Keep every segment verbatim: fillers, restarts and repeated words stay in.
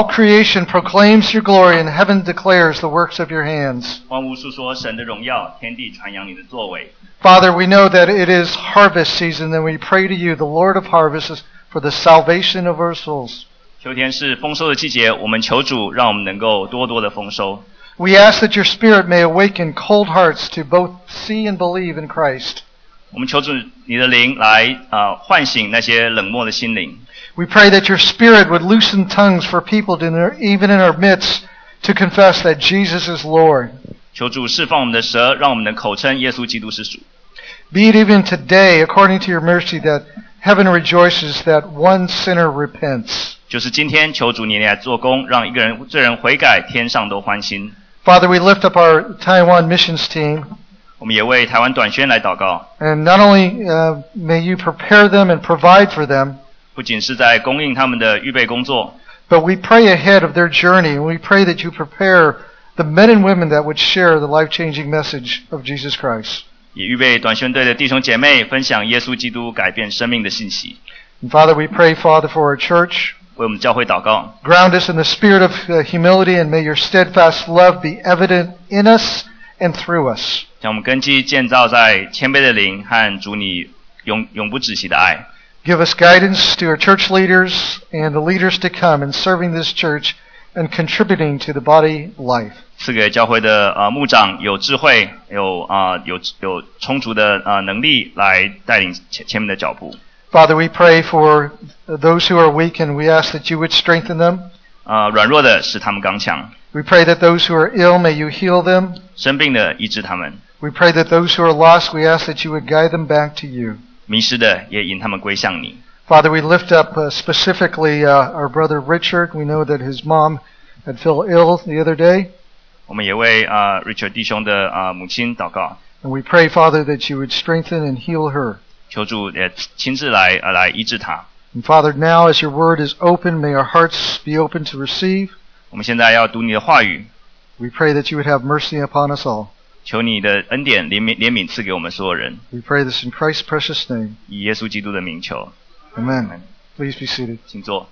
All creation proclaims your glory, and heaven declares the works of your hands. 万物述说神的荣耀，天地传扬你的作为。 Father, we know that it is harvest season, and we pray to you, the Lord of harvests, for the salvation of our souls. 秋天是丰收的季节，我们求主让我们能够多多的丰收。 We ask that your Spirit may awaken cold hearts to both see and believe in Christ. 我们求主你的灵来呃唤醒那些冷漠的心灵。 We pray that your Spirit would loosen tongues for people to, even in our midst, to confess that Jesus is Lord. 求主释放我们的舌，让我们能口称耶稣基督是主。 Be it even today, according to your mercy, that heaven rejoices that one sinner repents. 就是今天求主你来做工，让一个人罪人悔改，天上都欢心。 Father, we lift up our Taiwan missions team. 我们也为台湾短宣来祷告。 And not only uh, may you prepare them and provide for them, 不仅是在供应他们的预备工作， but we pray ahead of their journey, and we pray that you prepare the men and women that would share the life-changing message of Jesus Christ. 也预备短宣队的弟兄姐妹分享耶稣基督改变生命的信息。 And Father, we pray, Father, for our church. 为我们教会祷告。 Ground us in the spirit of uh, humility, and may your steadfast love be evident in us and through us. 将我们根基建造在谦卑的灵和主你永永不止息的爱。 Give us guidance to our church leaders and the leaders to come in serving this church and contributing to the body life. 赐给教会的呃牧长有智慧，有啊、呃、有有充足的呃能力来带领前前面的脚步。 Father, we pray for those who are weak, and we ask that you would strengthen them. 啊、呃，软弱的使他们刚强。 We pray that those who are ill, may you heal them. 生病的医治他们。 We pray that those who are lost, we ask that you would guide them back to you. 迷失的也引他们归向你。 Father, we lift up uh, specifically uh, our brother Richard. We know that his mom had fell ill the other day. 我们也为啊、呃、Richard 弟兄的啊、呃、母亲祷告。 And we pray, Father, that you would strengthen and heal her. 求主也亲自来呃来医治他。 And Father, now as your word is open, may our hearts be open to receive. 我们现在要读你的话语。 We pray that you would have mercy upon us all. 求你的恩典怜悯怜悯赐给我们所有人。 We pray this in Christ's precious name. 以耶稣基督的名求。 Amen. Please be seated. 请坐。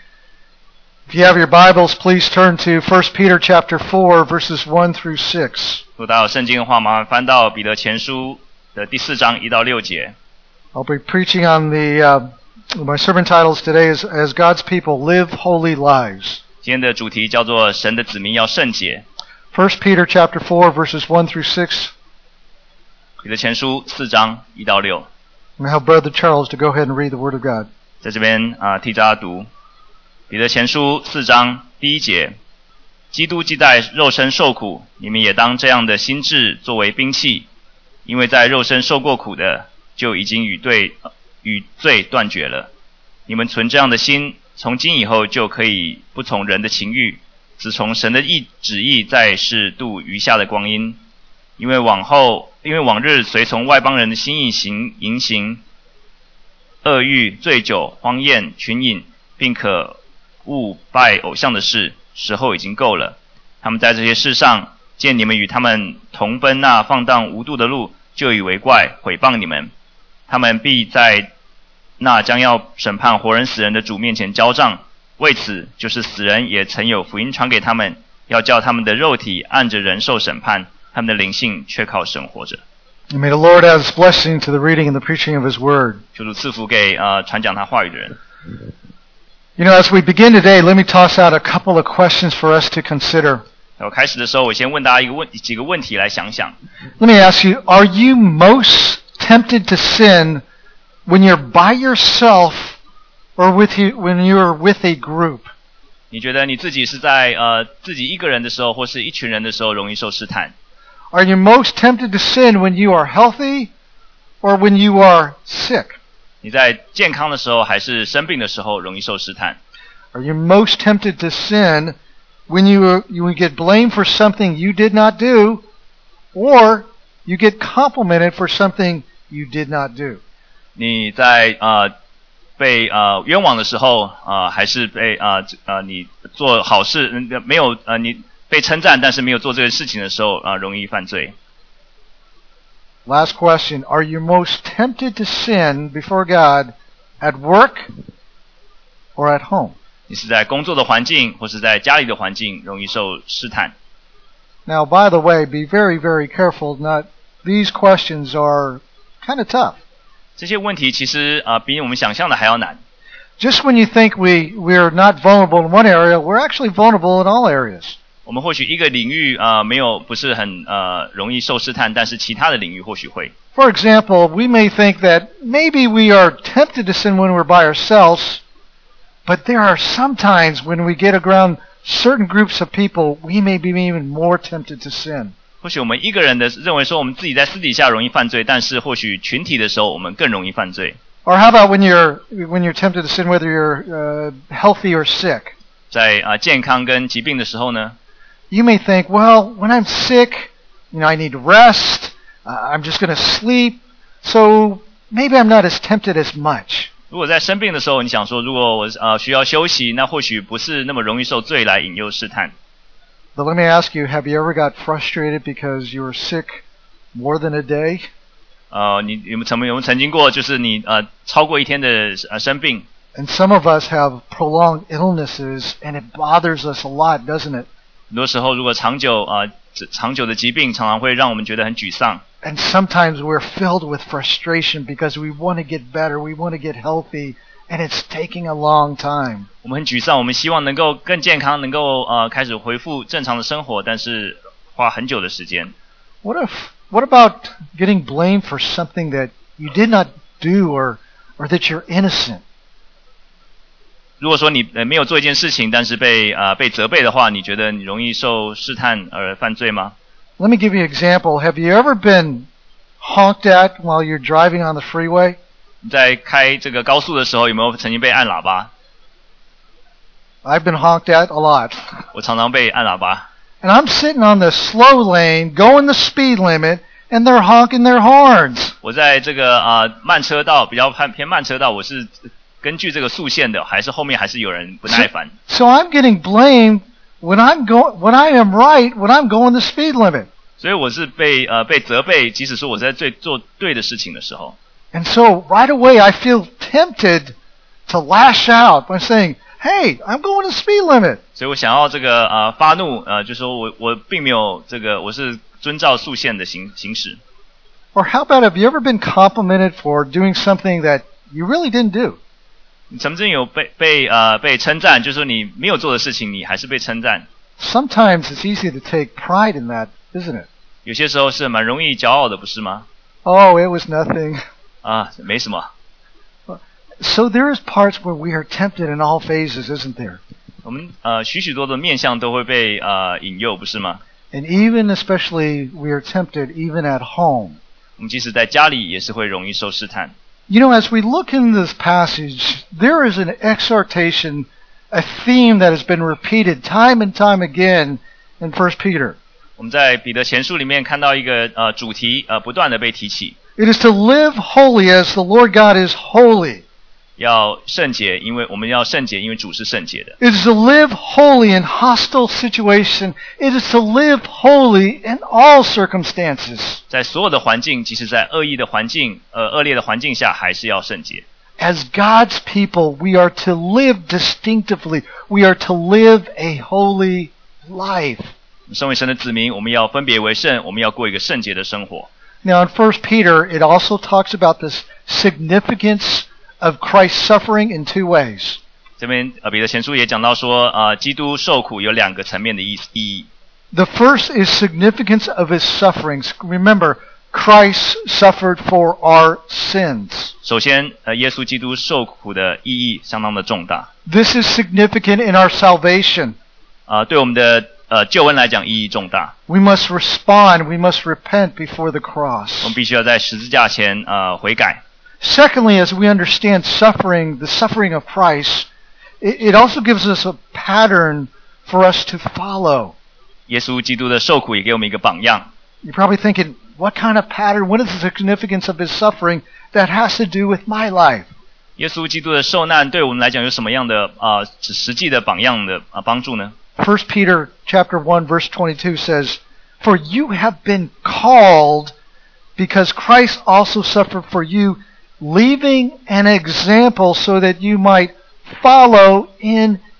If you have your Bibles, please turn to First Peter chapter four, verses one through six. 如果大家有圣经的话，麻烦翻到彼得前书的第四章一到六节。 I'll be preaching on the, uh, my sermon titles today is As God's People Live Holy Lives. 今天的主题叫做神的子民要圣洁。 First Peter chapter four, verses one through six. 彼得前书四章一到六。 I'm going to have Brother Charles to go ahead and read the Word of God. 在这边啊、呃，替大家读彼得前书四章第一节：基督既在肉身受苦，你们也当这样的心志作为兵器，因为在肉身受过苦的，就已经与对与罪断绝了。你们存这样的心，从今以后就可以不从人的情欲，只从神的意旨意，在世度余下的光阴。因为往后，因为往日随从外邦人的心意行淫行、恶欲、醉酒、荒宴、群饮，并可恶拜偶像的事，时候已经够了。他们在这些事上见你们与他们同奔那放荡无度的路，就以为怪，毁谤你们。他们必在那将要审判活人死人的主面前交账。为此，就是死人也曾有福音传给他们，要叫他们的肉体按着人受审判，他们的灵性却靠神活着。 And may the Lord add His blessing to the reading and the preaching of His Word. 求主赐福给呃传讲他话语的人。 You know, as we begin today, let me toss out a couple of questions for us to consider. 我开始的时候，我先问大家一个问几个问题来想想。 Let me ask you, are you most tempted to sin when you're by yourself or with you, when you're with a group? 你觉得你自己是在呃自己一个人的时候，或是一群人的时候，容易受试探？ Are you most tempted to sin when you are healthy or when you are sick? 你在健康的时候，还是生病的时候，容易受试探？ Are you most tempted to sin when you you get blamed for something you did not do, or you get complimented for something you did not do? 你在呃被呃冤枉的时候，呃还是被呃呃你做好事没有呃你被称赞，但是没有做这个事情的时候，啊、呃、容易犯罪。 Last question: Are you most tempted to sin before God at work or at home? 你是在工作的环境或是在家里的环境容易受试探。 Now, by the way, be very, very careful. Not these questions are kind of tough. 这些问题其实啊、呃、比我们想象的还要难。 Just when you think we we're not vulnerable in one area, we're actually vulnerable in all areas. 我们或许一个领域啊、呃、没有不是很呃容易受试探，但是其他的领域或许会。 For example, we may think that maybe we are tempted to sin when we're by ourselves, but there are some times when we get around certain groups of people, we may be even more tempted to sin. 或许我们一个人的认为说我们自己在私底下容易犯罪，但是或许群体的时候我们更容易犯罪。 Or how about when you're when you're tempted to sin, whether you're uh, healthy or sick? 在啊、呃、健康跟疾病的时候呢， You may think, well, when I'm sick, you know, I need rest. Uh, I'm just going to sleep, so maybe I'm not as tempted as much. 如果在生病的时候，你想说，如果我呃需要休息，那或许不是那么容易受罪来引诱试探。 But let me ask you, have you ever got frustrated because you were sick more than a day? 呃，你有没有曾有没有曾经过，就是你呃超过一天的呃生病？ And some of us have prolonged illnesses, and it bothers us a lot, doesn't it? 很多时候，如果长久啊、呃、长久的疾病，常常会让我们觉得很沮丧。 And sometimes we're filled with frustration because we want to get better, we want to get healthy, and it's taking a long time. 我们很沮丧，我们希望能够更健康，能够呃开始恢复正常的生活，但是花很久的时间。 What if? What about getting blamed for something that you did not do, or or that you're innocent? 如果说你呃没有做一件事情，但是被啊、呃、被责备的话，你觉得你容易受试探而犯罪吗？ Let me give you an example. Have you ever been honked at while you're driving on the freeway? 你在开这个高速的时候，有没有曾经被按喇叭？ I've been honked at a lot. 我常常被按喇叭。 And I'm sitting on the slow lane, going the speed limit, and they're honking their horns. 我在这个啊、呃、慢车道，比较偏偏慢车道，我是根据这个速限的，还是后面还是有人不耐烦。 So, so I'm getting blamed when I'm going, when I am right, when I'm going the speed limit. 所以我是被呃被责备，即使说我在最做对的事情的时候。 And so right away I feel tempted to lash out by saying, "Hey, I'm going the speed limit." 所以我想要这个呃发怒，呃就说我我并没有这个，我是遵照速限的行行驶。 Or how about, have you ever been complimented for doing something that you really didn't do? 你曾经有被被呃被称赞，就是说你没有做的事情，你还是被称赞。 Sometimes it's easy to take pride in that, isn't it? 有些时候是蛮容易骄傲的，不是吗？ Oh, it was nothing. 啊，没什么。 So there is parts where we are tempted in all phases, isn't there? 我们呃许许多的面向都会被呃引诱，不是吗？ And even especially we are tempted even at home. 我们即使在家里也是会容易受试探。 You know, as we look in this passage, there is an exhortation, a theme that has been repeated time and time again in First Peter. 我们在彼得前书里面看到一个呃主题呃不断的被提起， It is to live holy as the Lord God is holy. 要圣洁，因为我们要圣洁，因为主是圣洁的。 It is to live holy in hostile situation. It is to live holy in all circumstances. 在所有的环境，即使在恶意的环境、呃恶劣的环境下，还是要圣洁。 As God's people, we are to live distinctively. We are to live a holy life. 身为神的子民，我们要分别为圣，我们要过一个圣洁的生活。 Now in First Peter, it also talks about the significance of Christ's suffering in two ways. 这边呃彼得前书也讲到说，呃基督受苦有两个层面的意意义。 The first is significance of his sufferings. Remember, Christ suffered for our sins. 首先，呃耶稣基督受苦的意义相当的重大。 This is significant in our salvation. 啊、呃，对我们的呃救恩来讲意义重大。 We must respond. We must repent before the 我 cross. 们必须要在十字架前呃悔改。 Secondly, as we understand suffering, the suffering of Christ, it, it also gives us a pattern for us to follow. 耶稣基督的受苦也给我们一个榜样。 You're probably thinking, what kind of pattern? What is the significance of his suffering that has to do with my life? 耶稣基督的受难对我们来讲有什么样的啊、呃、实际的榜样的啊、呃、帮助呢？ First Peter chapter one verse twenty-two says, "For you have been called because Christ also suffered for you, leaving an example so that you might follow in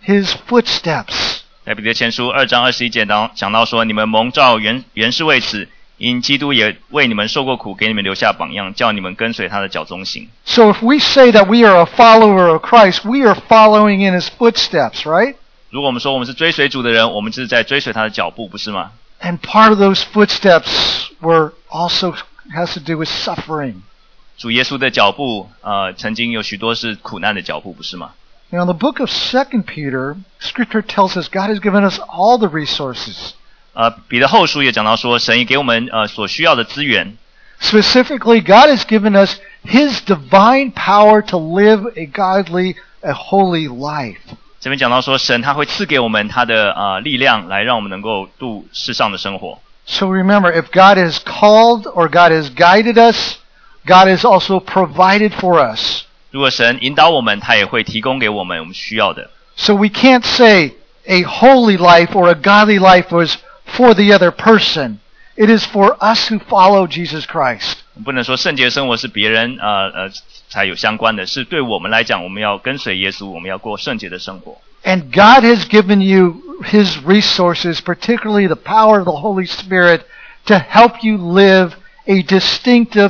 his footsteps. 在彼得前书二章二十一节当讲到说，你们蒙召原原是为此，因基督也为你们受过苦，给你们留下榜样，叫你们跟随他的脚踪行。 So if we say that we are a follower of Christ, we are following in his footsteps, right? 如果我们说我们是追随主的人，我们就是在追随他的脚步，不是吗？ And part of those footsteps were also has to do with suffering. 主耶稣的脚步，呃，曾经有许多是苦难的脚步，不是吗？ Now, in the book of Second Peter, Scripture tells us God has given us all the resources. 呃，彼得后书也讲到说，神也给我们呃所需要的资源。 Specifically, God has given us his divine power to live a godly, a holy life. 这边讲到说，神他会赐给我们他的呃力量，来让我们能够度世上的生活。 So remember, if God has called or God has guided us, God has also provided for us. 如果神引导我们，他也会提供给我们我们需要的。 So we can't say a holy life or a godly life was for the other person. It is for us who follow Jesus Christ. 我们不能说圣洁生活是别人呃呃才有相关的，是对我们来讲，我们要跟随耶稣，我们要过圣洁的生活。 And God has given you his resources, particularly the power of the Holy Spirit, to help you live a distinctive,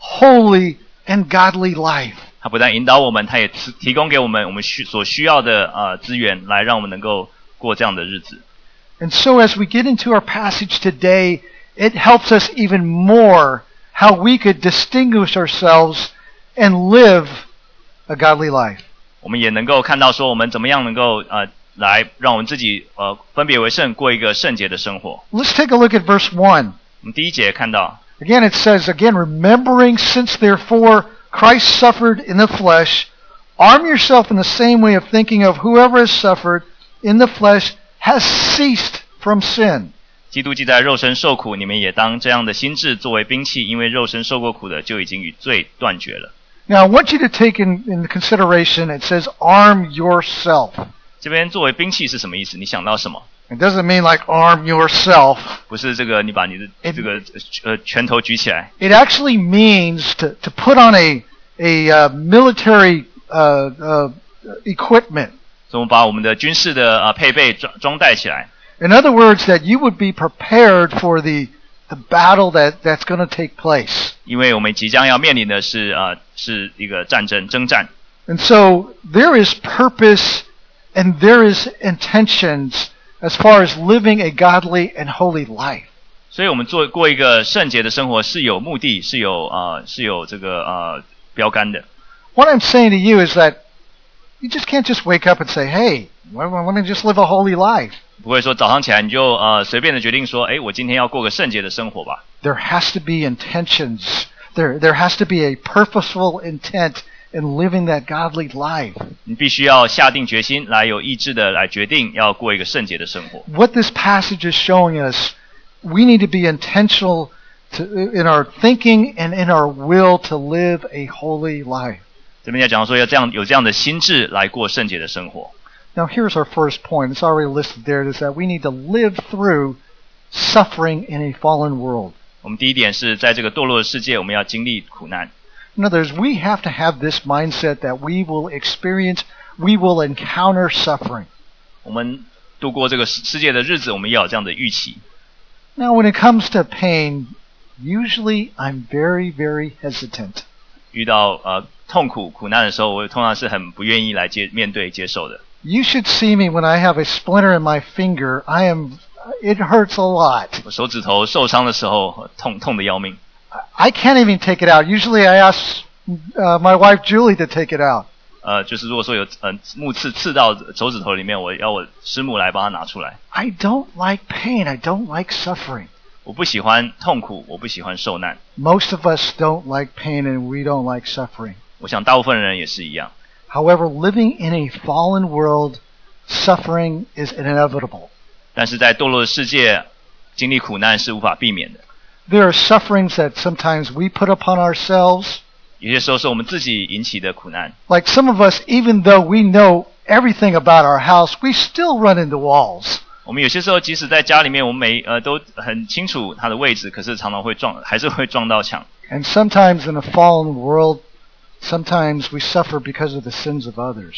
holy, and godly life. 他不但引导我们，他也提供给我们我们需所需要的呃资源，来让我们能够过这样的日子。 And so as we get into our passage today, it helps us even more how we could distinguish ourselves and live a godly life. 我们也能够看到说，我们怎么样能够呃来让我们自己呃分别为圣，过一个圣洁的生活。 Let's take a look at verse one. 我们第一节看到 Again, it says, again, remembering since therefore Christ suffered in the flesh, arm yourself in the same way of thinking of whoever has suffered in the flesh has ceased from sin. 基督既在肉身受苦，你们也当这样的心志作为兵器，因为肉身受过苦的，就已经与罪断绝了。 Now, I want you to take in, in consideration, it says, arm yourself. 这边作为兵器是什么意思？你想到什么？ It doesn't mean like arm yourself. 不是这个，你把你的这个呃拳头举起来。 It actually means to, to put on a, a uh, military uh, uh, equipment. 所以我们把我们的军事的呃配备装装带起来。 In other words, that you would be prepared for the, the battle that, that's going to take place. 因为我们即将要面临的是呃是一个战争征战。 And so there is purpose and there is intentions as far as living a godly and holy life. 所以我们做过一个圣洁的生活是有目的，是有呃是有这个呃标杆的。 What I'm saying to you is that you just can't just wake up and say, hey, why don't I just live a holy life? 不会说早上起来你就呃随便的决定说，哎，我今天要过个圣洁的生活吧。 There has to be intentions. There, there has to be a purposeful intent in living that godly life. 你必须要下定决心，来有意志的来决定要过一个圣洁的生活。 What this passage is showing us, we need to be intentional to, in our thinking and in our will to live a holy life. 这边要讲说要这样有这样的心智来过圣洁的生活。 Now here's our first point. It's already listed there. Is that we need to live through suffering in a fallen world. 我们第一点是在这个堕落的世界，我们要经历苦难。 In other words, we have to have this mindset that we will experience, we will encounter suffering. 我们度过这个世界的日子，我们要有这样的预期。 Now when it comes to pain, usually I'm very, very hesitant. 遇到呃痛苦苦难的时候，我通常是很不愿意来接面对接受的。 You should see me when I have a splinter in my finger. I am, it hurts a lot. 我手指头受伤的时候，痛痛得要命。 I can't even take it out. Usually I ask uh, my wife Julie to take it out. 呃，就是如果说有呃木刺刺到手指头里面，我要我师母来帮他拿出来。 I don't like pain. I don't like suffering. 我不喜欢痛苦，我不喜欢受难。 Most of us don't like pain and we don't like suffering. 我想大部分人也是一样。 However, living in a fallen world, suffering is inevitable. 但是在堕落的世界，经历苦难是无法避免的。 There are sufferings that sometimes we put upon ourselves. 有些时候是我们自己引起的苦难。 Like some of us, even though we know everything about our house, we still run into walls. 我们有些时候即使在家里面，我们每呃都很清楚它的位置，可是常常会撞，还是会撞到墙。 And sometimes in a fallen world, sometimes we suffer because of the sins of others.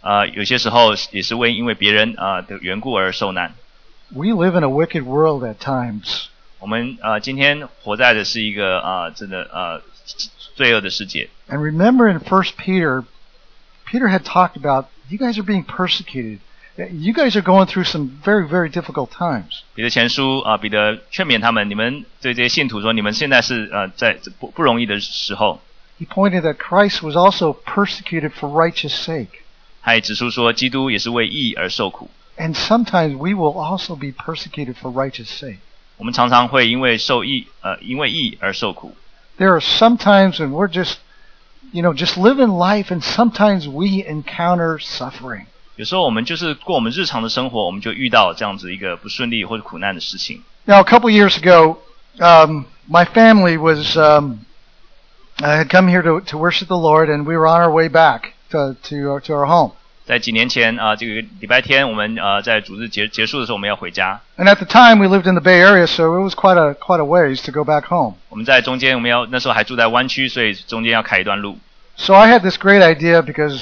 呃，有些时候也是为因为别人啊、呃、的缘故而受难。 We live in a wicked world at times. 我们呃今天活在的是一个啊、呃、真的呃罪恶的世界。 And remember in First Peter, Peter had talked about you guys are being persecuted. You guys are going through some very, very difficult times. 彼得前书啊、呃，彼得劝勉他们，你们对这些信徒说，你们现在是呃在不不容易的时候。 He pointed that Christ was also persecuted for righteous sake. 他也指出说，基督也是为义而受苦。 And sometimes we will also be persecuted for righteous sake. 我们常常会因为受义呃因为义而受苦。 There are some times when we're just, you know, just living life, and sometimes we encounter suffering. 有时候我们就是过我们日常的生活，我们就遇到这样子一个不顺利或者苦难的事情。 Now, a couple years ago, um, my family was um, I had come here to to worship the Lord, and we were on our way back to to our, to our home. 在几年前啊、呃，这个礼拜天我们呃在主日结结束的时候，我们要回家。 And at the time, we lived in the Bay Area, so it was quite a quite a ways to go back home. 我们在中间，我们要那时候还住在湾区，所以中间要开一段路。 So I had this great idea because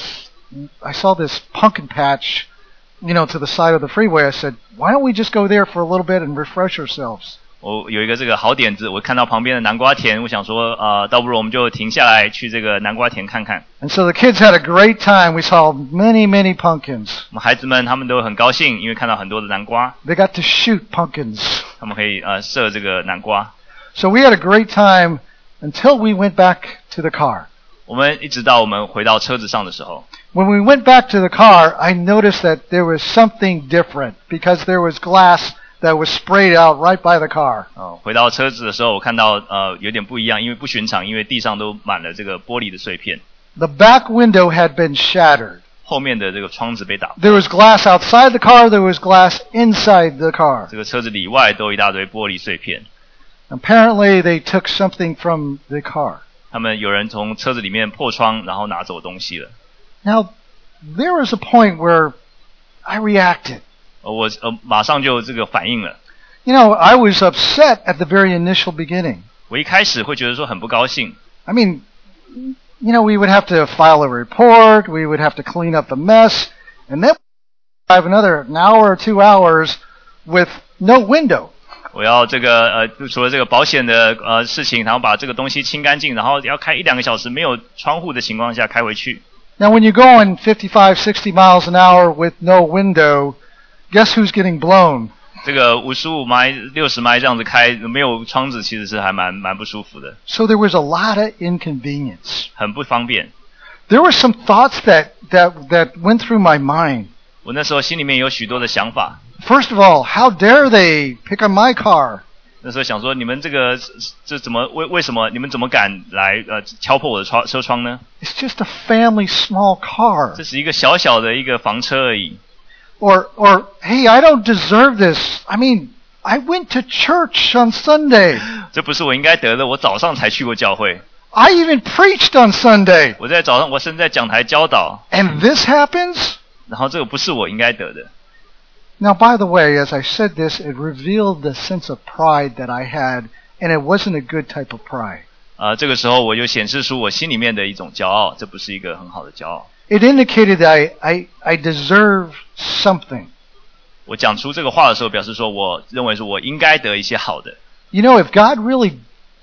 I saw this pumpkin patch, you know, to the side of the freeway. I said, why don't we just go there for a little bit and refresh ourselves? 我有一个这个好点子，我看到旁边的南瓜田，我想说，呃，倒不如我们就停下来去这个南瓜田看看。 And so the kids had a great time. We saw many, many pumpkins. 我们孩子们他们都很高兴，因为看到很多的南瓜。 They got to shoot pumpkins. 他们可以呃射这个南瓜。 So we had a great time until we went back to the car. 我们一直到我们回到车子上的时候。 When we went back to the car, I noticed that there was something different because there was glass that was sprayed out right by the car. 哦，回到车子的时候，我看到呃有点不一样，因为不寻常，因为地上都满了这个玻璃的碎片。 The back window had been shattered. 后面的这个窗子被打破。 There was glass outside the car. There was glass inside the car. 这个车子里外都有一大堆玻璃碎片。 Apparently, they took something from the car. 他们有人从车子里面破窗，然后拿走东西了。 Now, there was a point where I reacted. 我呃马上就这个反应了。 You know, I was upset at the very initial beginning. 我一开始会觉得说很不高兴。 I mean, you know, we would have to file a report, we would have to clean up the mess, and then have another an hour or two hours with no window. 我要这个呃除了这个保险的呃事情，然后把这个东西清干净，然后要开一两个小时没有窗户的情况下开回去。 Now, when you're going fifty-five, sixty miles an hour with no window, guess who's getting blown? 这个五十五迈、六十迈这样子开，没有窗子其实是还蛮蛮不舒服的。 So there was a lot of inconvenience. 很不方便。 There were some thoughts that that that went through my mind. 我那时候心里面有许多的想法。 First of all, how dare they pick on my car? 那时候想说，你们这个这怎么为为什么你们怎么敢来呃敲破我的窗车窗呢？ It's just a family small car. 这是一个小小的一个房车而已。 Or or hey, I don't deserve this. I mean, I went to church on Sunday. 这不是我应该得的，我早上才去过教会。 I even preached on Sunday. 我在早上，我甚至在讲台教导。 And this happens? 然后这个不是我应该得的。 Now, by the way, as I said this, it revealed the sense of pride that I had, and it wasn't a good type of pride. 啊、呃，这个时候我就显示出我心里面的一种骄傲，这不是一个很好的骄傲。 It indicated that I I, I deserve something. 我讲出这个话的时候，表示说我认为说我应该得一些好的。 You know, if God really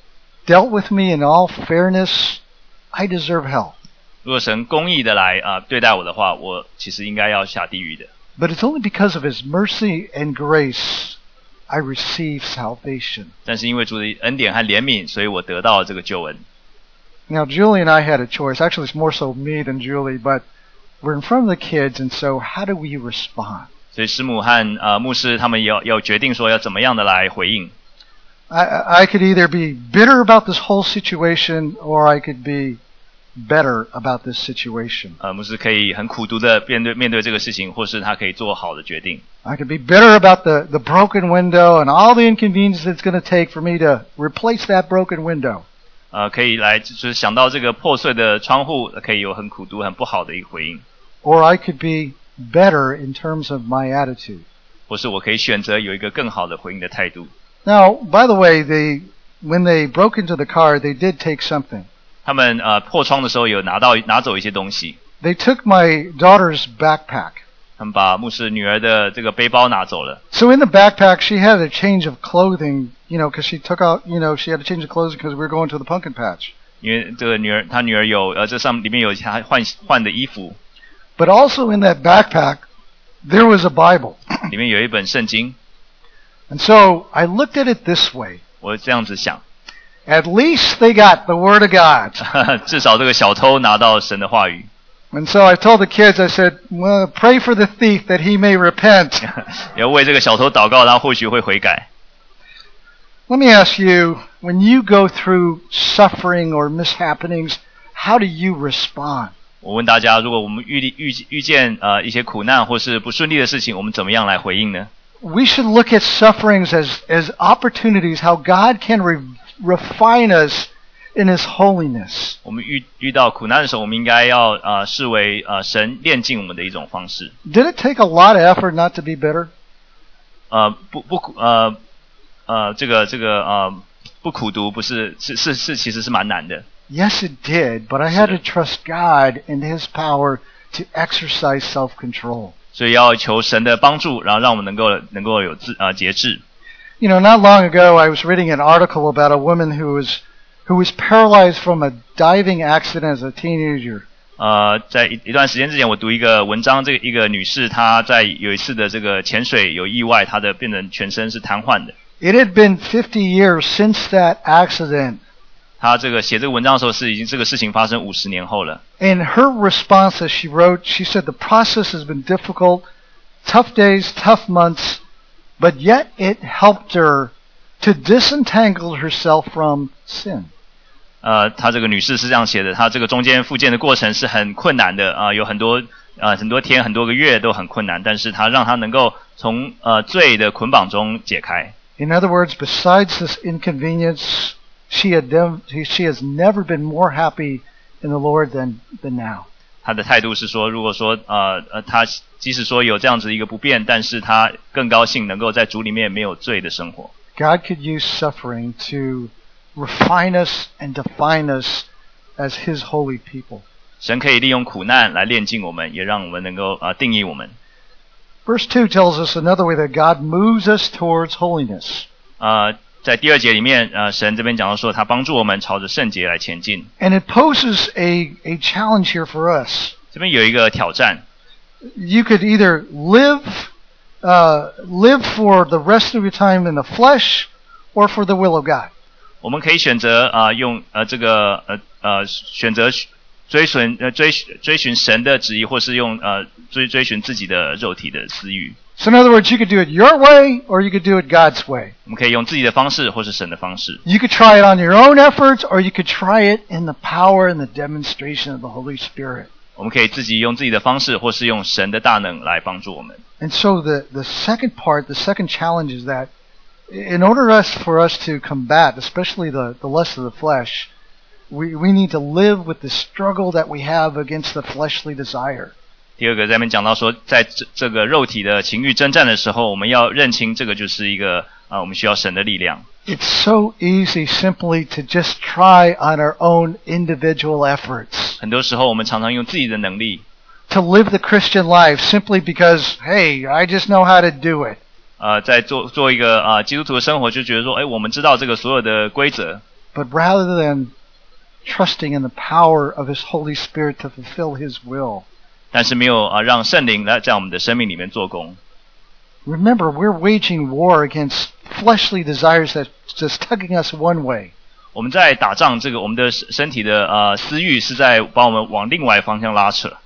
dealt with me in all fairness, I deserve hell. 如果神公义的来啊、呃、对待我的话，我其实应该要下地狱的。 But it's only because of His mercy and grace I receive salvation. 但是因为主的恩典和怜悯，所以我得到了这个救恩。 Now, Julie and I had a choice. Actually, it's more so me than Julie, but we're in front of the kids, and so how do we respond? 所以师母和呃牧师他们要要决定说要怎么样的来回应。 I, I could either be bitter about this whole situation, or I could be better about this situation. 呃，牧师可以很苦毒的面对面对这个事情，或是他可以做好的决定。 I could be bitter about the, the broken window and all the inconvenience it's going to take for me to replace that broken window. 呃，可以来就是想到这个破碎的窗户，可以有很苦毒、很不好的一个回应。 Or I could be better in terms of my attitude. 或是我可以选择有一个更好的回应的态度。 Now, by the way, they when they broke into the car, they did take something. 他们呃破窗的时候有拿到拿走一些东西。 they took my daughter's backpack. 他们把牧师女儿的这个背包拿走了。 So in the backpack, she had a change of clothing, you know, because she took out, you know, she had a change of clothing because we were going to the pumpkin patch. 因为这个女儿，她女儿有呃，这上面里面有她换换的衣服。 But also in that backpack, there was a Bible. 里面有一本圣经。 And so I looked at it this way. 我这样子想。 At least they got the Word of God. 至少这个小偷拿到神的话语。 And so I told the kids, I said, well, pray for the thief that he may repent. 要为这个小偷祷告，他或许会悔改。 Let me ask you, when you go through suffering or mishappenings, how do you respond? 我问大家，如果我们遇遇遇见呃一些苦难或是不顺利的事情，我们怎么样来回应呢？ We should look at sufferings as as opportunities, how God can re, refine us in His holiness. 我们遇遇到苦难的时候，我们应该要呃视为呃神炼净我们的一种方式。 Did it take a lot of effort not to be bitter? 呃不不呃呃这个这个呃不苦读不是是是是其实是蛮难的。 Yes, it did, but I had to trust God and His power to exercise self-control. 所以要求神的帮助，然后让我们能够能够有自呃节制。 You know, not long ago I was reading an article about a woman who was who was paralyzed from a diving accident as a teenager. 呃，在一一段时间之前，我读一个文章，这个一个女士她在有一次的这个潜水有意外，她的变成全身是瘫痪的。 It had been fifty years since that accident. 她这个写这个文章的时候是已经这个事情发生五十年后了。 And her response as she wrote, she said the process has been difficult, tough days, tough months, but yet it helped her to disentangle herself from sin. 呃，她这个女士是这样写的，她这个中间复健的过程是很困难的啊、呃，有很多呃很多天很多个月都很困难，但是她让她能够从呃罪的捆绑中解开。 In other words, besides this inconvenience, she had nev- she has never been more happy in the Lord than than now. 她的态度是说，如果说呃呃，她即使说有这样子一个不便，但是她更高兴能够在主里面没有罪的生活。 God could use suffering to refine us and define us as His holy people. 神可以利用苦难来炼净我们，也让我们能够啊、呃、定义我们。 Verse two tells us another way that God moves us towards holiness. 呃，在第二节里面，呃，神这边讲到说，他帮助我们朝着圣洁来前进。 And it poses a a challenge here for us. 这边有一个挑战。 You could either live uh, live for the rest of your time in the flesh, or for the will of God. 我们可以选择啊、呃、用呃这个呃呃选择追寻呃追追寻神的旨意，或是用呃追追寻自己的肉体的私欲。 So in other words, you could do it your way, or you could do it God's way. 我们可以用自己的方式，或是神的方式。 You could try it on your own efforts, or you could try it in the power and the demonstration of the Holy Spirit. 我们可以自己用自己的方式，或是用神的大能来帮助我们。 And so the the second part, the second challenge is that in order us for us to combat, especially the, the lust of the flesh, we, we need to live with the struggle that we have against the fleshly desire. 第二个在那边讲到说，在这这个肉体的情欲征战的时候，我们要认清这个就是一个啊、呃，我们需要神的力量。 It's so easy simply to just try on our own individual efforts. 很多时候我们常常用自己的能力 to live the Christian life simply because, hey, I just know how to do it. 呃，在做做一个啊、呃、基督徒的生活，就觉得说，哎，我们知道这个所有的规则。 But rather than trusting in the power of His Holy Spirit to fulfill His will. 但是没有啊、呃、让圣灵来在我们的生命里面做工。 Remember, we're waging war against fleshly desires that's just tugging us one way. 我们在打仗，这个我们的身体的呃私欲是在把我们往另外方向拉扯。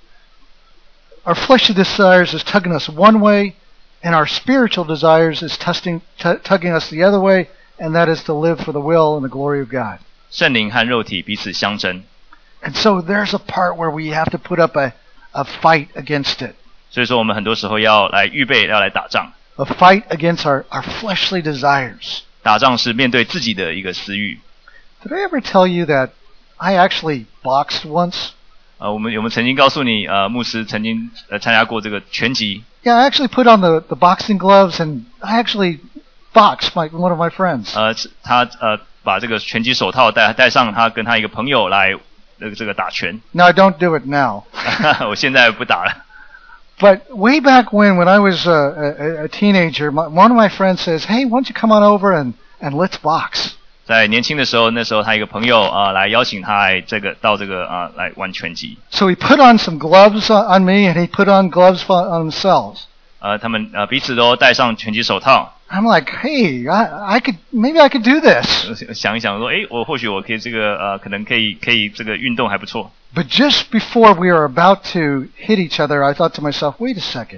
Our fleshly desires is tugging us one way, and our spiritual desires is tugging, t- tugging us the other way, and that is to live for the will and the glory of God. 圣灵和肉体彼此相争。 And so there's a part where we have to put up a, a fight against it. 所以说我们很多时候要来预备，要来打仗。 A fight against our, our fleshly desires. 打仗是面对自己的一个私欲。 Did I ever tell you that I actually boxed once? 呃，我们我们曾经告诉你，呃，牧师曾经呃参加过这个拳击。 Yeah, I actually put on the, the boxing gloves and I actually boxed my, one of my friends. 呃，他呃把这个拳击手套戴戴上，他跟他一个朋友来这个这个打拳。 No, I don't do it now. 我现在不打了。 But way back when, when I was a, a, a teenager, my, one of my friends says, "Hey, why don't you come on over and and let's box?" 在年轻的时候，那时候他一个朋友啊、呃、来邀请他来这个到这个啊、呃、来玩拳击。 So he put on some gloves on me, and he put on gloves on themselves. 呃，他们呃彼此都戴上拳击手套。 I'm like, hey, I, I could maybe I could do this. 想一想说，诶，我或许我可以这个呃，可能可以可以这个运动还不错。 But just before we were about to hit each other, I thought to myself, wait a second.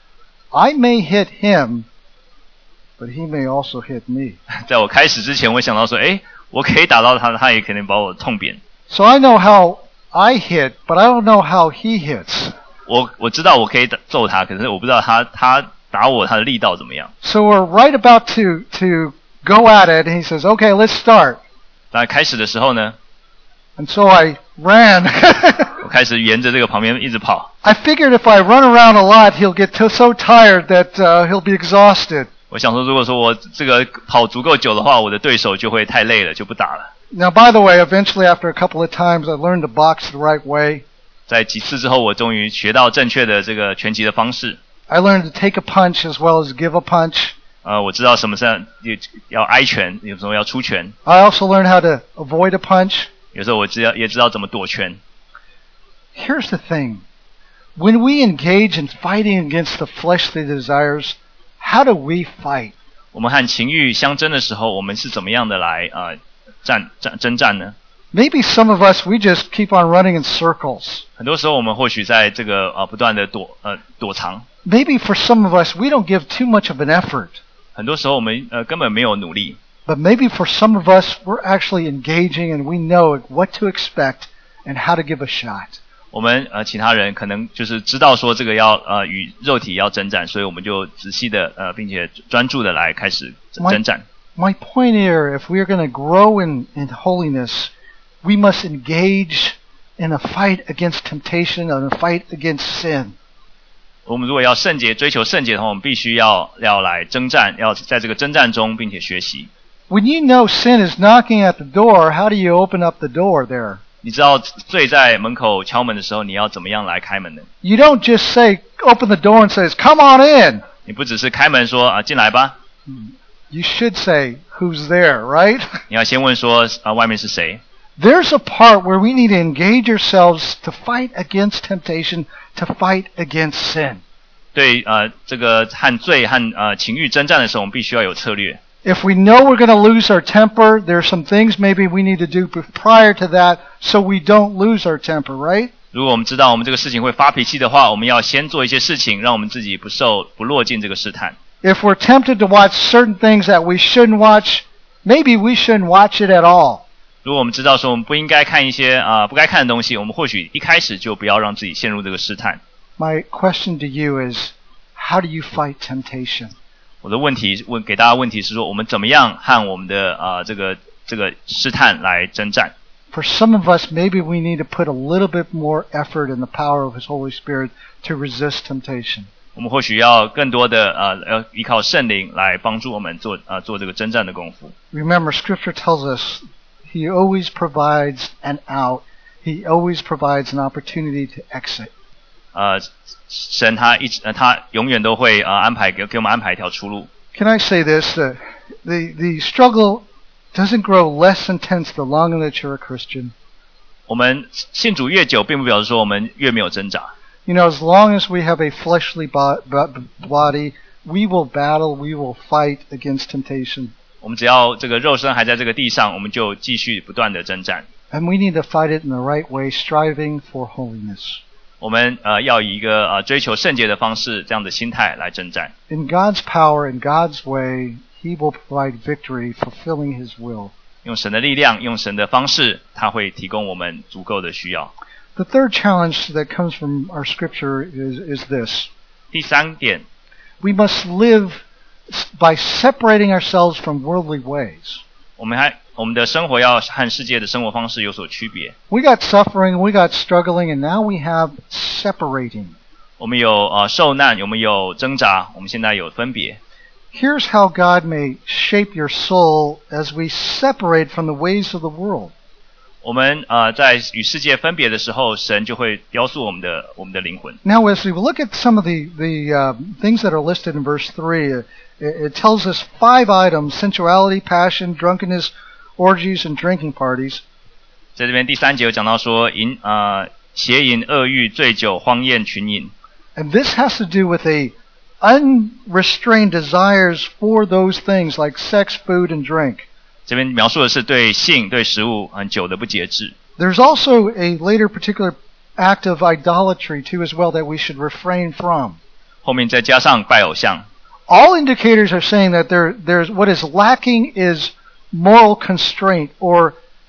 I may hit him, but he may also hit me. 在我开始之前，我想到说，诶，我可以打到他，他也可能把我痛扁。 So I know how I hit, but I don't know how he hits. 我我知道我可以揍他，可是我不知道他他打我他的力道怎么样。 So we're right about to to go at it, and he says, "Okay, let's start." 在开始的时候呢 And so I ran. 我开始沿着这个旁边一直跑。 I figured if I run around a lot, he'll get to, so tired that uh, he'll be exhausted. 我想说，如果说我这个跑足够久的话，我的对手就会太累了，就不打了。 Now, by the way, eventually after a couple of times, I learned to box the right way. 在几次之后，我终于学到正确的这个拳击的方式。 I learned to take a punch as well as give a punch. 呃，我知道什么是要挨拳，有时候要出拳。 I also learned how to avoid a punch. 有时候我知道也知道怎么躲拳。 Here's the thing. When we engage in fighting against the fleshly desires, how do we fight? 我们和情欲相争的时候，我们是怎么样的来呃战战征战呢？ Maybe some of us, we just keep on running in circles. 很多时候我们或许在这个呃不断的躲呃躲藏。 Maybe for some of us, we don't give too much of an effort. 很多时候我们呃根本没有努力。 But maybe for some of us, we're actually engaging and we know what to expect and how to give a shot. 我们呃其他人可能就是知道说这个要呃与肉体要征战，所以我们就仔细的呃并且专注的来开始征战。 My, my point here, if we are going to grow in, in holiness, we must engage in a fight against temptation and a fight against sin. 我们如果要圣洁追求圣洁的话，我们必须要要来征战，要在这个征战中并且学习。 When you know sin is knocking at the door, how do you open up the door there? 你知道罪在门口敲门的时候，你要怎么样来开门呢？ You don't just say, open the door and says, come on in. 你不只是开门说啊进来吧。 You should say, who's there, right? 你要先问说啊外面是谁。 There's a part where we need to engage ourselves to fight against temptation, to fight against sin. 对呃这个和罪和呃情欲征战的时候，我们必须要有策略。 If we know we're going to lose our temper, there's some things maybe we need to do prior to that so we don't lose our temper, right? 如果我们知道我们这个事情会发脾气的话，我们要先做一些事情，让我们自己不受不落进这个试探。 If we're tempted to watch certain things that we shouldn't watch, maybe we shouldn't watch it at all. 如果我们知道说我们不应该看一些啊、呃、不该看的东西，我们或许一开始就不要让自己陷入这个试探。 My question to you is, how do you fight temptation? 我的问题问给大家问题是说，我们怎么样和我们的啊、呃、这个这个试探来征战？ For some of us, maybe we need to put a little bit more effort in the power of His Holy Spirit to resist temptation. 我们或许要更多的呃要依靠圣灵来帮助我们做啊、呃、做这个征战的功夫。 Remember, Scripture tells us He always provides an out. He always provides an opportunity to exit. 呃，神他一直呃他永远都会呃安排给给我们安排一条出路。 Can I say this? Uh, the the struggle doesn't grow less intense the longer that you're a Christian. 我们信主越久，并不表示说我们越没有挣扎。 You know, as long as we have a fleshly bo- body, we will battle, we will fight against temptation. 我们只要这个肉身还在这个地上，我们就继续不断的征战。 And we need to fight it in the right way, striving for holiness. 我们呃要以一个呃追求圣洁的方式，这样的心态来征战。 In God's power, in God's way, He will provide victory, fulfilling His will. 用神的力量，用神的方式，他会提供我们足够的需要。 The third challenge that comes from our scripture is, is this. 第三点， We must live by separating ourselves from worldly ways. 我们还我们的生活要和世界的生活方式有所区别。 We got suffering, we got struggling, and now we have separating. 我们有呃受难，我们有挣扎，我们现在有分别。 Here's how God may shape your soul as we separate from the ways of the world. 我们呃在与世界分别的时候，神就会雕塑我们的我们的灵魂。 Now, as we look at some of the the uh, things that are listed in verse three, it, it tells us five items: sensuality, passion, drunkenness, orgies, and drinking parties. 在这边第三节有讲到说，淫呃邪淫、恶欲、醉酒、荒宴、群饮。 And this has to do with a unrestrained desires for those things like sex, food, and drink. 这边描述的是对性、对食物很久的不节制。 There's also a later particular act of idolatry too as well that we should refrain from. 后面再加上拜偶像。 All indicators are saying that there, there's what is lacking is moral constraint, or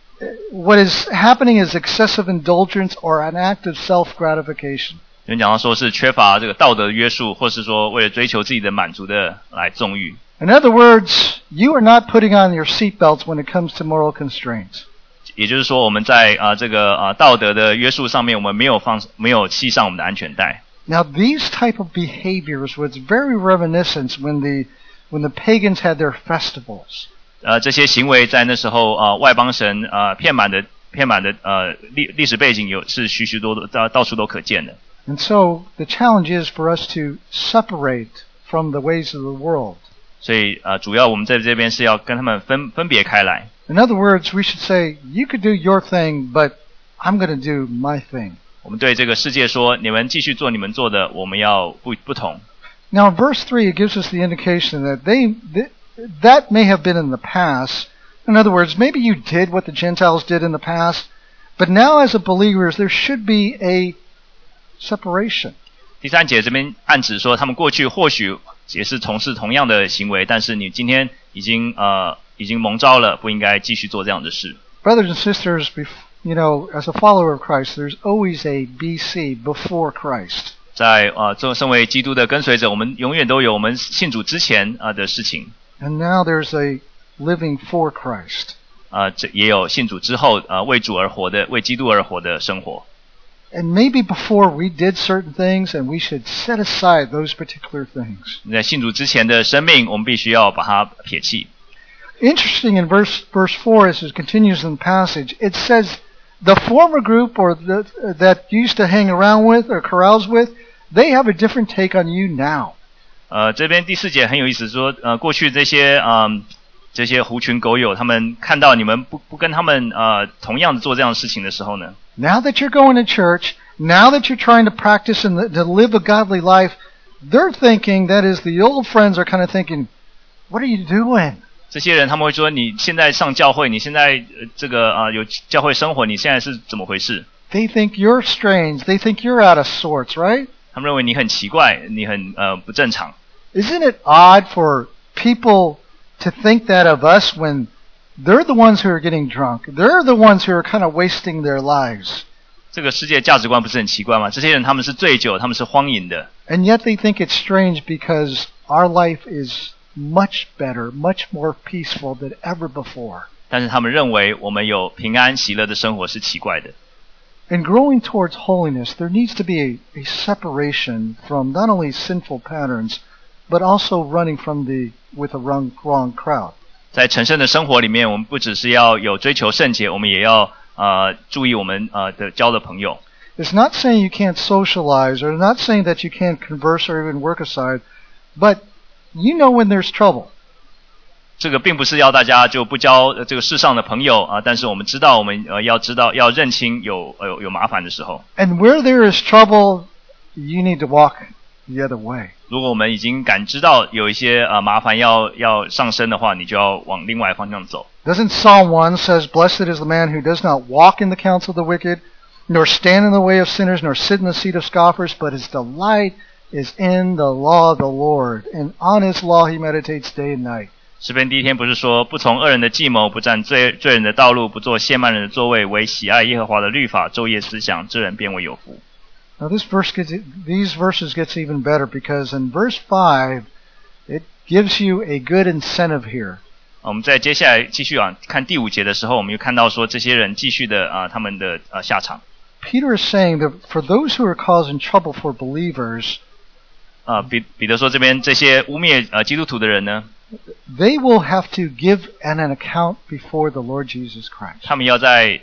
what is happening is excessive indulgence or an act of self-gratification. 有人讲到说是缺乏这个道德约束，或是说为了追求自己的满足的来纵欲。 In other words, you are not putting on your seatbelts when it comes to moral constraints. 也就是说，我们在啊、呃、这个啊、呃、道德的约束上面，我们没有放没有系上我们的安全带。 Now, these type of behaviors was very reminiscent when the when the pagans had their festivals. 呃，这些行为在那时候啊、呃、外邦神啊、呃、遍满的遍满的呃历历史背景有是许许多多到到处都可见的。 And so the challenge is for us to separate from the ways of the world. 所以呃，主要我们在这边是要跟他们分分别开来。 In other words, we should say, you could do your thing, but I'm going to do my thing. 我们对这个世界说，你们继续做你们做的，我们要不不同。 Now, in verse three, it gives us the indication that they th- that may have been in the past. In other words, maybe you did what the Gentiles did in the past, but now as a believer, there should be a separation. 第三节这边暗指说，他们过去或许也是从事同样的行为，但是你今天已经呃已经蒙召了，不应该继续做这样的事。 Brothers and sisters, you know, as a follower of Christ, there's always a B C, before Christ. 在呃做身为基督的跟随者，我们永远都有我们信主之前啊、呃、的事情。 And now there's a living for Christ. 啊、呃，这也有信主之后啊、呃、为主而活的，为基督而活的生活。 And maybe before we did certain things, and we should set aside those particular things. 在信主之前的生命，我们必须要把它撇弃。 Interesting in verse verse four, as it continues in the passage, it says the former group or the, that you used to hang around with or carouse with, they have a different take on you now. 呃，这边第四节很有意思，说呃过去这些嗯、呃、这些狐群狗友，他们看到你们不不跟他们呃同样的做这样的事情的时候呢 Now that you're going to church, now that you're trying to practice and to live a godly life, they're thinking, that is, the old friends are kind of thinking, what are you doing? 这些人他们会说，你现在上教会，你现在、呃、这个啊、呃、有教会生活，你现在是怎么回事？ They think you're strange. They think you're out of sorts, right? 他们认为你很奇怪，你很呃不正常。 Isn't it odd for people to think that of us when they're the ones who are getting drunk? They're the ones who are kind of wasting their lives. 这个世界价值观不是很奇怪吗？这些人他们是醉酒，他们是荒淫的。 And yet they think it's strange because our life is much better, much more peaceful than ever before. 但是他们认为我们有平安喜乐的生活是奇怪的。 In growing towards holiness, there needs to be a, a separation from not only sinful patterns, but also running from the with a wrong, wrong crowd. 在成圣的生活里面，我们不只是要有追求圣洁，我们也要呃注意我们呃的交的朋友。 It's not saying you can't socialize, or not saying that you can't converse or even work aside, but you know when there's trouble. 这个并不是要大家就不交、呃、这个世上的朋友啊、呃，但是我们知道，我们呃要知道要认清有呃有有麻烦的时候。 And where there is trouble, you need to walk the other way. 如果我们已经感知到有一些呃麻烦要要上升的话，你就要往另外方向走。 Doesn't Psalm one says, "Blessed is the man who does not walk in the counsel of the wicked, nor stand in the way of sinners, nor sit in the seat of scoffers, but his delight is in the law of the Lord, and on his law he meditates day and night." 诗篇第一天不是说，不从恶人的计谋，不站罪罪人的道路，不坐亵慢人的座位，唯喜爱耶和华的律法，昼夜思想，这人便为有福。 Now this verse gets, these verses gets even better because in verse five, it gives you a good incentive here. 我们在接下来继续啊看第五节的时候，我们又看到说这些人继续的啊他们的啊下场。 Peter is saying that for those who are causing trouble for believers, 啊彼彼得说这边这些污蔑呃基督徒的人呢， they will have to give an, an account before the Lord Jesus Christ. 他们要在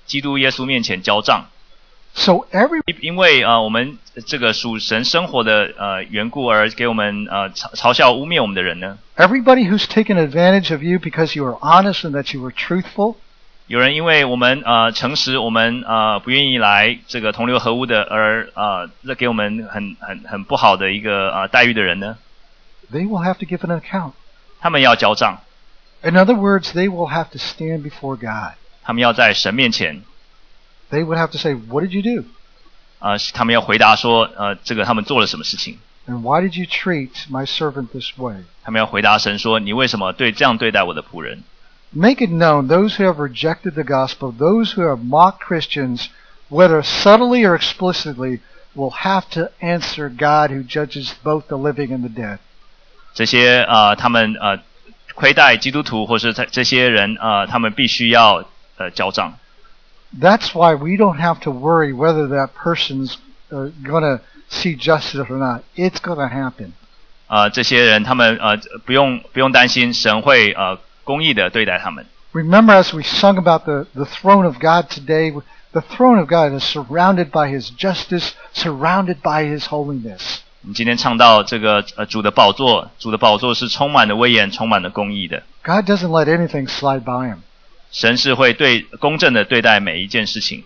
基督耶稣面前交账。 So every 因为呃我们这个属神生活的呃缘故而给我们呃嘲嘲笑污蔑我们的人呢， everybody who's taken advantage of you because you were honest and that you were truthful, 有人因为我们呃诚实，我们呃不愿意来这个同流合污的而呃给我们很很很不好的一个呃待遇的人呢， they will have to give an account. 他们要交账， In other words, they will have to stand before God. 他们要在神面前， They would have to say, what did you do? 呃他们要回答说呃这个他们做了什么事情， And why did you treat my servant this way? 他们要回答神说你为什么对这样对待我的仆人。 Make it known, those who have rejected the gospel, those who have mocked Christians, whether subtly or explicitly, will have to answer God who judges both the living and the dead. 这些呃他们呃亏待基督徒或是这些人呃他们必须要呃交账。 That's why we don't have to worry whether that person's uh, going to see justice or not. It's going to happen. 呃这些人他们呃不用不用担心神会呃公义的对待他们。 Remember, as we sung about the, the throne of God today, the throne of God is surrounded by His justice, surrounded by His holiness. 我们今天唱到这个呃主的宝座，主的宝座是充满了威严，充满了公义的。 God doesn't let anything slide by Him. 神是会对公正的对待每一件事情。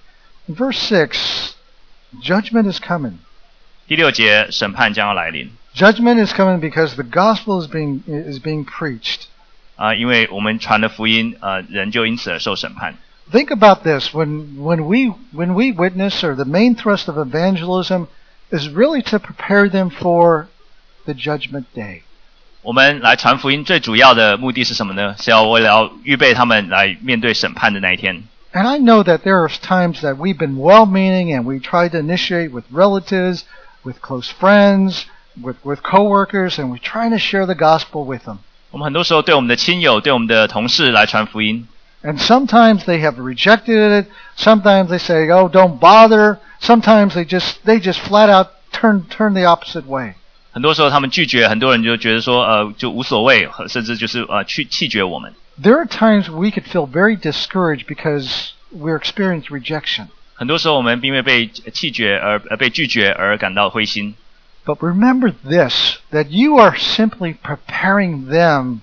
In verse six, judgment is coming. 第六节，审判将要来临。 Judgment is coming because the gospel is being is being preached. 啊、呃，因为我们传了福音，呃，人就因此而受审判。 Think about this: when when we when we witness, or the main thrust of evangelism is really to prepare them for the judgment day. 我们来传福音最主要的目的是什么呢？是要为了要预备他们来面对审判的那一天。 And I know that there are times that we've been well-meaning and we try to initiate with relatives, with close friends, with with coworkers, and we're trying to share the gospel with them. 我们很多时候对我们的亲友、对我们的同事来传福音。 And sometimes they have rejected it. Sometimes they say, "Oh, don't bother." Sometimes they just they just flat out turn turn the opposite way. 很多时候他们拒绝，很多人就觉得说，呃，就无所谓，甚至就是呃去弃绝我们。 There are times we could feel very discouraged because we're experiencing rejection. 很多时候我们因为被弃绝而而被拒绝而感到灰心。 But remember this, that you are simply preparing them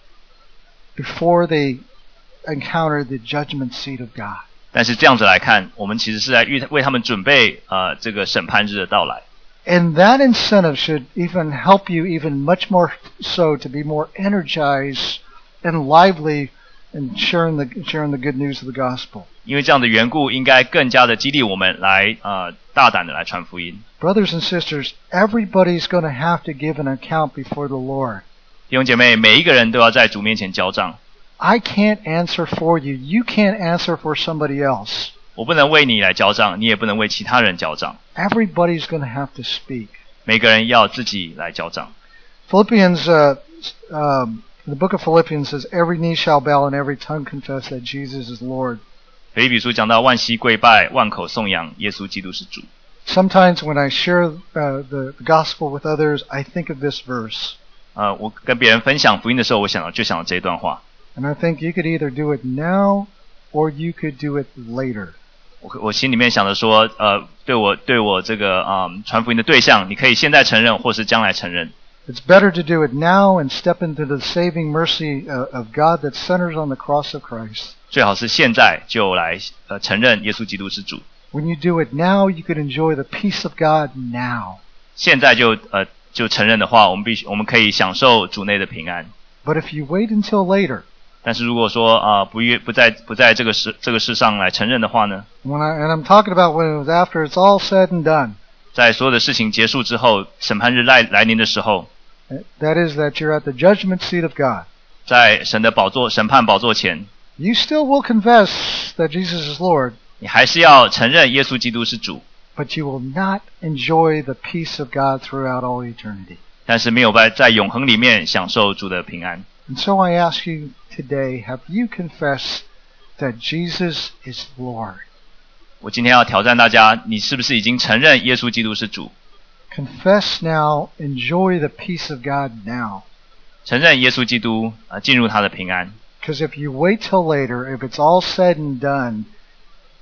before they encounter the judgment seat of God. 但是这样子来看，我们其实是在预为他们准备呃这个审判日的到来。 And that incentive should even help you even much more so to be more energized and lively in sharing the sharing the good news of the gospel. 因为这样的缘故，应该更加的激励我们来呃大胆的来传福音。 Brothers and sisters, everybody's going to have to give an account before the Lord. 弟兄姐妹，每一个人都要在主面前交账。 I can't answer for you. You can't answer for somebody else. 我不能为你来交账，你也不能为其他人交账。 Everybody's going to have to speak. 每个人要自己来交账。 Philippians, uh, um, the book of Philippians says, "Every knee shall bow and every tongue confess that Jesus is Lord." 腓立比书讲到万膝跪拜，万口颂扬耶稣基督是主。 Sometimes when I share uh, the, the gospel with others, I think of this verse. 呃，我跟别人分享福音的时候，我想到就想到这段话。 And I think you could either do it now or you could do it later. 我我心里面想着说，呃，对我对我这个啊、嗯、传福音的对象，你可以现在承认，或是将来承认。 It's better to do it now and step into the saving mercy uh, of God that centers on the cross of Christ. 最好是现在就来呃承认耶稣基督是主。 When you do it now, you could enjoy the peace of God now. 现在就呃就承认的话，我们必须我们可以享受主内的平安。 But if you wait until later, 但是如果说啊、呃、不愿不在不在这个世这个世上来承认的话呢？ when I, and I'm talking about when it was after it's all said and done. 在所有的事情结束之后，审判日来来临的时候， That is that you're at the judgment seat of God. 在神的宝座审判宝座前， You still will confess that Jesus is Lord, 你还是要承认耶稣基督是主， but you will not enjoy the peace of God throughout all eternity. 但是没有在在永恒里面享受主的平安。 And so I ask you today, have you confessed that Jesus is Lord? 我今天要挑战大家，你是不是已经承认耶稣基督是主？ Confess now, enjoy the peace of God now. 承认耶稣基督啊、呃，进入他的平安。 Because if you wait till later, if it's all said and done,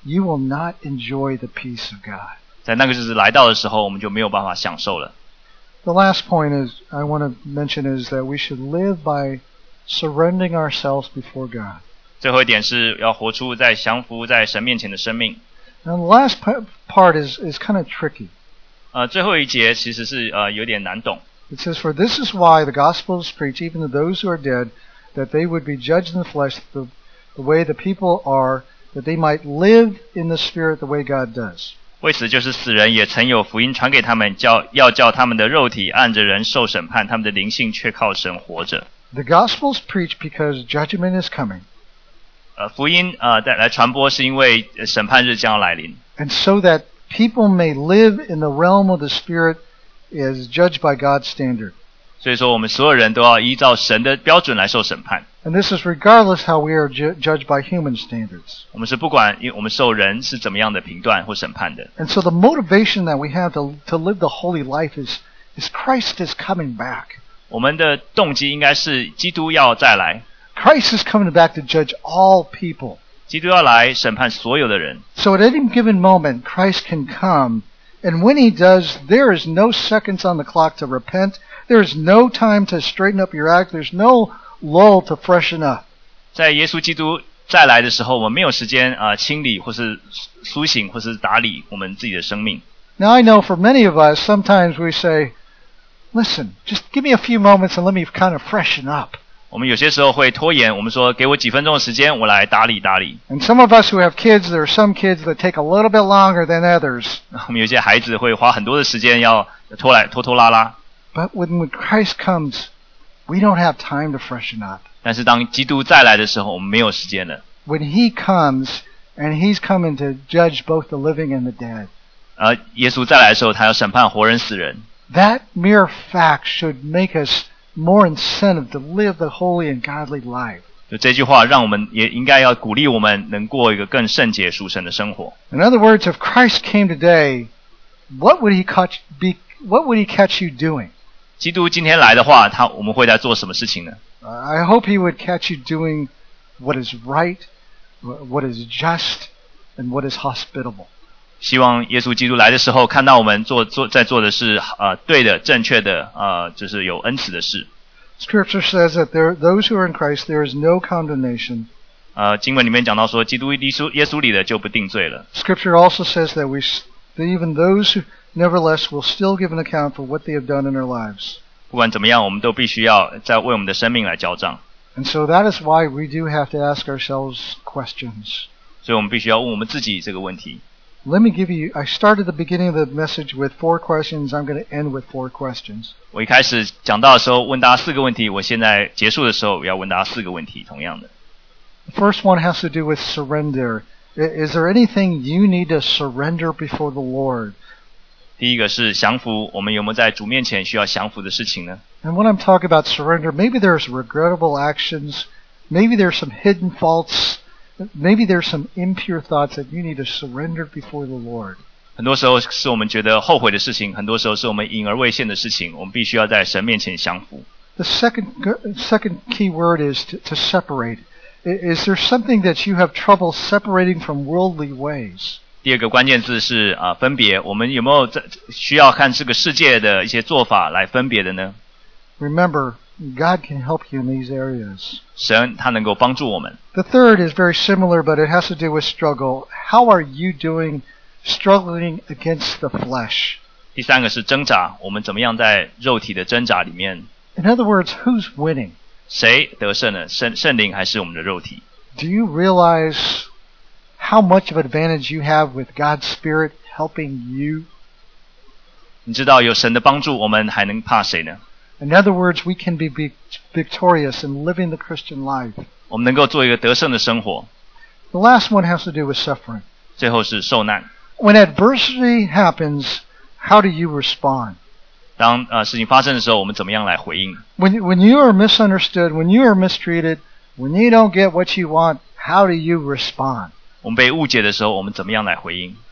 you will not enjoy the peace of God. 在那个日子来到的时候，我们就没有办法享受了。 The last point is I want to mention is that we should live by surrendering ourselves before God. 最后一点是要活出在降服在神面前的生命。 Now the last part is is kind of tricky. 呃，最后一节其实是呃有点难懂。 It says, "For this is why the gospel is preached even to those who are dead, that they would be judged in the flesh the, the way the people are, that they might live in the spirit the way God does." 为此就是死人也曾有福音传给他们，叫要叫他们的肉体按着人受审判，他们的灵性却靠神活着。 The gospel is preached because judgment is coming. 呃，福音呃来传播是因为审判日将要来临。 And so that people may live in the realm of the spirit as judged by God's standard. 所以说我们所有人都要依照神的标准来受审判。 And this is regardless how we are ju- judged by human standards. 我们是不管因为我们受人是怎么样的评断或审判的。 And so the motivation that we have to to live the holy life is is Christ is coming back. 我们的动机应该是基督要再来。 Christ is coming back to judge all people. 基督要来审判所有的人。 So at any given moment, Christ can come, and when he does, there is no seconds on the clock to repent. There is no time to straighten up your act. There's no lull to freshen up. 在耶稣基督再来的时候，我们没有时间啊、呃、清理或是苏醒或是打理我们自己的生命。 Now I know for many of us, sometimes we say, "Listen, just give me a few moments and let me kind of freshen up." 我们有些时候会拖延，我们说给我几分钟的时间，我来打理打理。 And some of us who have kids, there are some kids that take a little bit longer than others. 我们有些孩子会花很多的时间要拖来拖拖拉拉。 But when, when Christ comes, we don't have time to freshen up. 但是当基督再来的时候，我们没有时间了。 When he comes, and he's coming to judge both the living and the dead. 而耶稣再来的时候，他要审判活人死人。 That mere fact should make us more incentive to live the holy and godly life. 就这句话，让我们也应该要鼓励我们能过一个更圣洁属神的生活。 In other words, if Christ came today, what would he catch? Be, what would he catch you doing? 基督今天来的话，他我们会在做什么事情呢？ I hope he would catch you doing what is right, what is just, and what is hospitable. 希望耶稣基督来的时候，看到我们做做在做的是呃对的、正确的，呃就是有恩慈的事。 Scripture says that there, those who are in Christ, there is no condemnation. 呃，经文里面讲到说，基督耶稣耶稣里的就不定罪了。 Scripture also says that we, that even those who, nevertheless, will still give an account for what they have done in their lives. 不管怎么样，我们都必须要在为我们的生命来交账。 And so that is why we do have to ask ourselves questions. 所以我们必须要问我们自己这个问题。 Let me give you, I started the beginning of the message with four questions. I'm going to end with four questions. 我一开始讲到的时候问大家四个问题，我现在结束的时候要问大家四个问题，同样的。 The first one has to do with surrender. Is there anything you need to surrender before the Lord? 第一个是降服，我们有没有在主面前需要降服的事情呢？ And when I'm talking about surrender, maybe there's regrettable actions, maybe there's some hidden faults, maybe there's some impure thoughts that you need to surrender before the Lord. 很多时候是我们觉得后悔的事情，很多时候是我们隐而未现的事情，我们必须要在神面前降服。 The second second key word is to, to separate. Is there something that you have trouble separating from worldly ways? 第二个关键字是啊、呃、分别，我们有没有在需要看这个世界的一些做法来分别的呢？ Remember, God can help you in these areas. 神他能够帮助我们。 The third is very similar, but it has to do with struggle. How are you doing struggling against the flesh? 第三个是挣扎，我们怎么样在肉体的挣扎里面？ In other words, who's winning? 谁得胜了？圣圣灵还是我们的肉体？ Do you realize how much of an advantage you have with God's Spirit helping you? 你知道有神的帮助，我们还能怕谁呢？ In other words, we can be victorious in living the Christian life. 我们能够做一个得胜的生活。 The last one has to do with suffering. 最后是受难。 When adversity happens, how do you respond? 当呃事情发生的时候，我们怎么样来回应？ When when you are misunderstood, when you are mistreated, when you don't get what you want, how do you respond? 我们被误解的时候，我们怎么样来回应？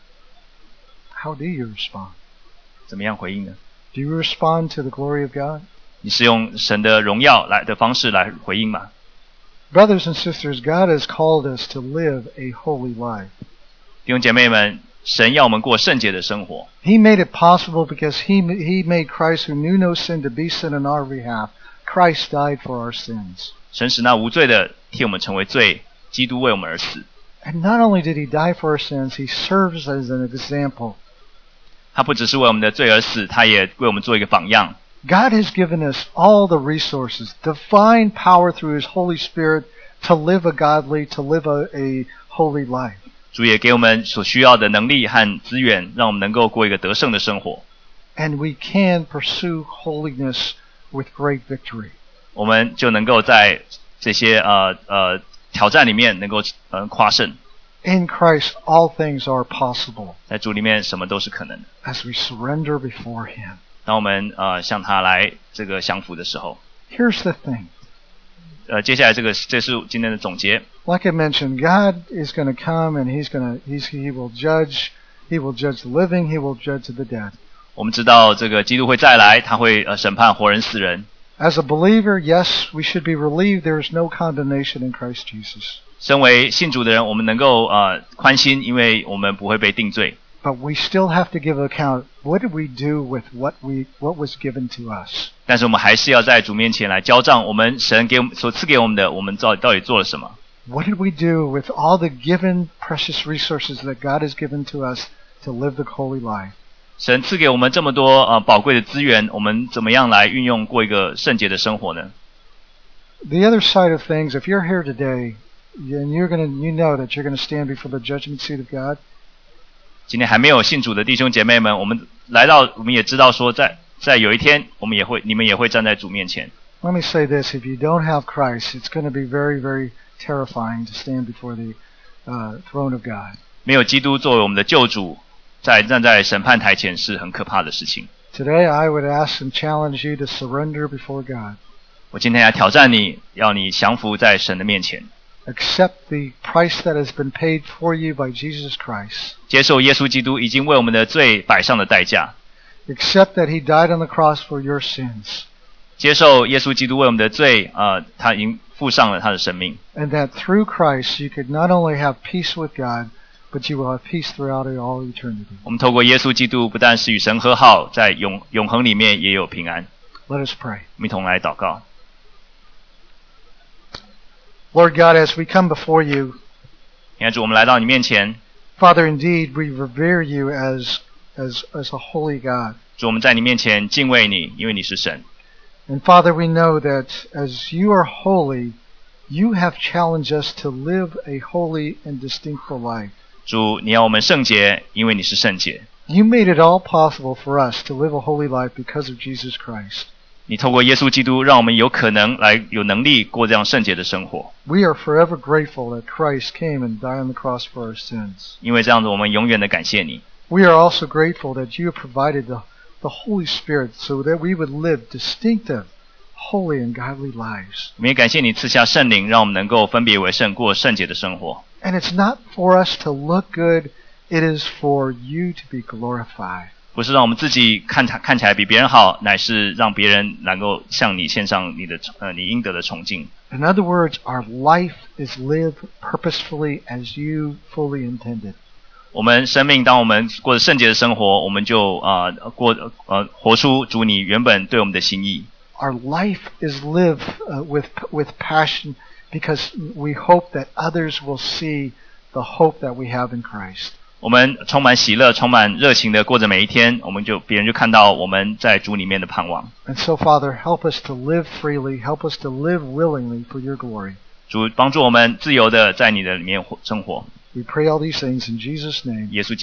How do you respond? 怎么样回应呢？ Do you respond to the glory of God? 你是用神的荣耀来的方式来回应吗？ Brothers and sisters, God has called us to live a holy life. 弟兄姐妹们，神要我们过圣洁的生活。 He made it possible because he, he made Christ who knew no sin to be sin on our behalf. Christ died for our sins. 神使那无罪的替我们成为罪，基督为我们而死。 And not only did he die for our sins, he serves as an example. 他不只是为我们的罪而死，他也为我们做一个榜样。 God has given us all the resources, divine power through his Holy Spirit to live a godly, to live a, a holy life. 主也给我们所需要的能力和资源，让我们能够过一个得胜的生活。 And we can pursue holiness with great victory. 我们就能够在这些呃呃挑战里面能够呃夸胜。 In Christ, all things are possible. 在主里面什么都是可能的。 As we surrender before him. 当我们呃向他来这个降服的时候。 Here's the thing. 呃，接下来这个这是今天的总结。 Like I mentioned, God is going to come and he's going to he's, he will judge, he will judge the living, he will judge the dead. 我们知道这个基督会再来，他会呃审判活人死人。 As a believer, yes, we should be relieved there is no condemnation in Christ Jesus. 身为信主的人，我们能够呃宽心，因为我们不会被定罪。 But we still have to give account. What did we do with what we what was given to us? 但是我们还是要在主面前来交账，我们神给我们所赐给我们的，我们到底到底做了什么？ What did we do with all the given precious resources that God has given to us to live the holy life? 神赐给我们这么多呃宝贵的资源，我们怎么样来运用过一个圣洁的生活呢？ The other side of things, if you're here today, and you're going to, you know that you're going to stand before the judgment seat of God. 今天还没有信主的弟兄姐妹们，我们来到，我们也知道说在，在在有一天，我们也会，你们也会站在主面前。 Let me say this: if you don't have Christ, it's going to be very, very terrifying to stand before the uh, throne of God. 没有基督作为我们的救主，在站在审判台前是很可怕的事情。 Today, I would ask and challenge you to surrender before God. 我今天来挑战你，要你降服在神的面前。 Accept the price that has been paid for you by Jesus Christ. 接受耶稣基督已经为我们的罪摆上的代价。 Accept that he died on the cross for your sins. 接受耶稣基督为我们的罪，呃，他已经付上了他的生命。 And that through Christ you could not only have peace with God, but you will have peace throughout all eternity. 我们透过耶稣基督，不但是与神和好，在永永恒里面也有平安。 Let us pray. 我们一同来祷告。 Lord God, as we come before you, 亲爱的主，我们来到你面前， Father, indeed we revere you as as as a holy God. 主，我们在你面前敬畏你，因为你是神。 And Father, we know that as you are holy, you have challenged us to live a holy and distinctful life. 主，你要我们圣洁，因为你是圣洁。 You made it all possible for us to live a holy life because of Jesus Christ. 你透过耶稣基督，让我们有可能来有能力过这样圣洁的生活。 We are forever grateful that Christ came and died on the cross for our sins. 因为这样子，我们永远的感谢你。 We are also grateful that you have provided the, the Holy Spirit so that we would live distinctive, holy and godly lives. 我们也感谢你赐下圣灵，让我们能够分别为圣，过圣洁的生活。 And it's not for us to look good, it is for you to be glorified. 不是让我们自己看看起来比别人好，乃是让别人能够向你献上你的呃你应得的崇敬。 In other words, our life is lived purposefully as you fully intended. 我们生命，当我们过着圣洁的生活，我们就啊、呃、过呃活出主你原本对我们的心意。 Our life is lived uh, with with passion because we hope that others will see the hope that we have in Christ. 我们充满喜乐，充满热情的过着每一天，我们就别人就看到我们在主里面的盼望。 And so, Father, help us to live freely, help us to live willingly for your glory. 主帮助我们自由的在你的里面生活。 We pray all these things in Jesus' name. 耶稣